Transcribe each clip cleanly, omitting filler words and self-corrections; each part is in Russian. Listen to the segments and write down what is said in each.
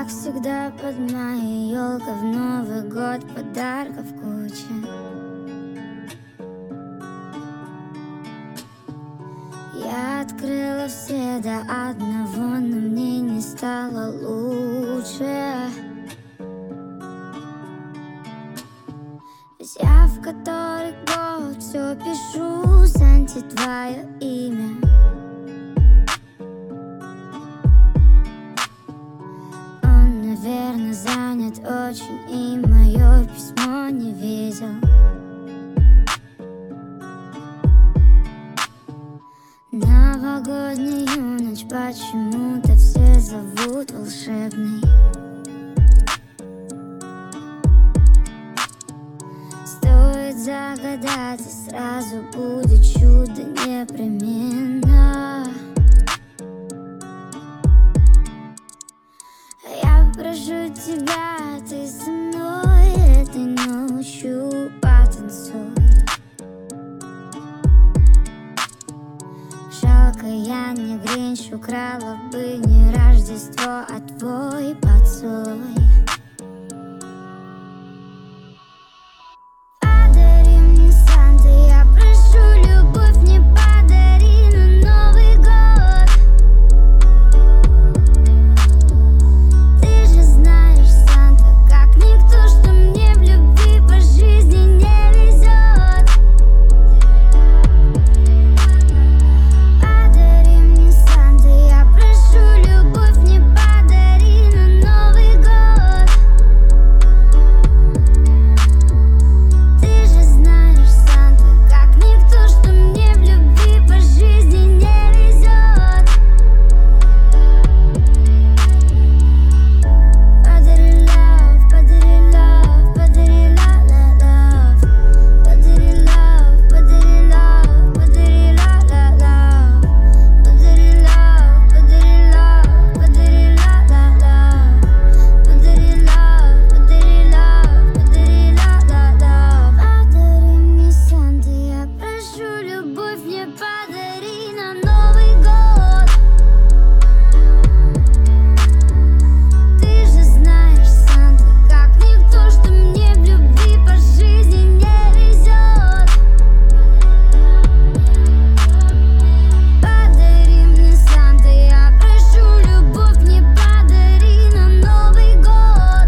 Как всегда под моей елкой в Новый год подарков куча. Я открыла все до одного, но мне не стало лучше. Ведь я в который год все пишу, Санте, твое имя. Он, наверное, занят очень и мое письмо не видел. Новогоднюю ночь почему-то все зовут волшебной. Стоит загадать, и сразу будет чудо непременно. Я прошу тебя, ты со мной этой ночью потанцуй. Жалко, я не Гринч, украла бы не Рождество, а твой поцелуй. Подари мне, Санта, я прошу, любовь мне подари на Новый год. Ты же знаешь, Санта, как никто, что мне в любви по жизни не везет. Подари мне, Санта, я прошу, любовь мне подари на Новый год. Ты же знаешь, Санта, как никто, что мне в любви по жизни не везет. Подари love, подари love, подари la-la-love. Подари love, подари love, подари la-la-love. Подари love, подари love, подари la-la-love. Подари love, подари love, подари la-la-love. Подари мне, Санта, я прошу, любовь мне подари на Новый год. Ты же знаешь, Санта, как никто, что мне в любви по жизни не везет. Подари мне, Санта, я прошу, любовь мне подари на Новый год.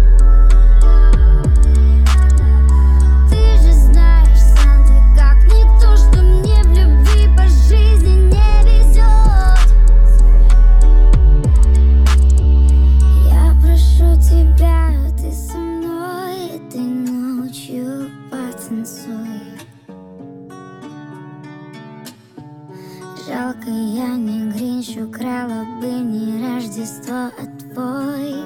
Ты же знаешь, Санта, как никто, что мне в любви по жизни не везет. Я прошу тебя, ты со мной этой ночью потанцуй. Жалко, я не Гринч, украла бы не Рождество, а твой